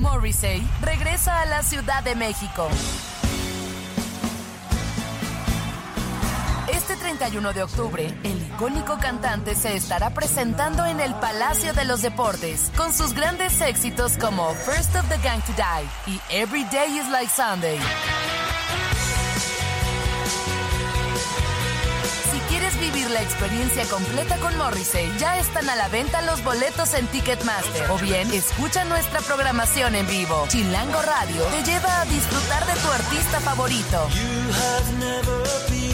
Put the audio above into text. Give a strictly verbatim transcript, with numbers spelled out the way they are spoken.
Morrissey regresa a la Ciudad de México. Este treinta y uno de octubre, el icónico cantante se estará presentando en el Palacio de los Deportes con sus grandes éxitos como First of the Gang to Die y Every Day is Like Sunday. Si quieres vivir la experiencia completa con Morrissey, ya están a la venta los boletos en Ticketmaster. O bien, escucha nuestra programación en vivo. Chilango Radio te lleva a disfrutar de tu artista favorito. You have never been